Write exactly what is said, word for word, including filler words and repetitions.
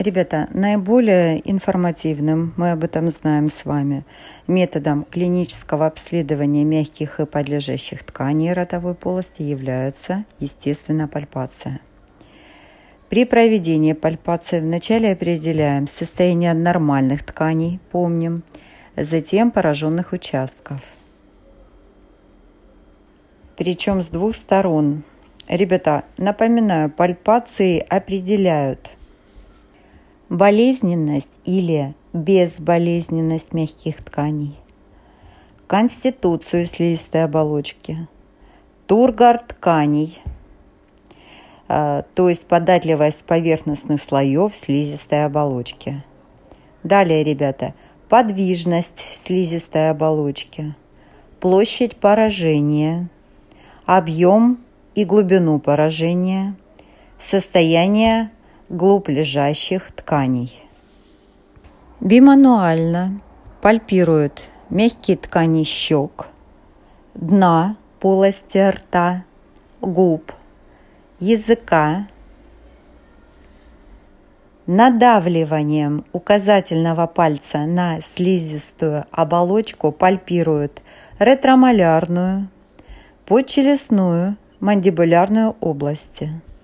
Ребята, наиболее информативным, мы об этом знаем с вами, методом клинического обследования мягких и подлежащих тканей ротовой полости является, естественно, пальпация. При проведении пальпации вначале определяем состояние нормальных тканей, помним, затем пораженных участков. Причем с двух сторон. Ребята, напоминаю, пальпации определяют болезненность или безболезненность мягких тканей, конституцию слизистой оболочки, тургор тканей, то есть податливость поверхностных слоев слизистой оболочки. Далее, ребята, подвижность слизистой оболочки, площадь поражения, объем и глубину поражения, состояние глубь лежащих тканей. Бимануально пальпируют мягкие ткани щек, дна полости рта, губ, языка. Надавливанием указательного пальца на слизистую оболочку пальпируют ретромалярную, подчелюстную, мандибулярную области.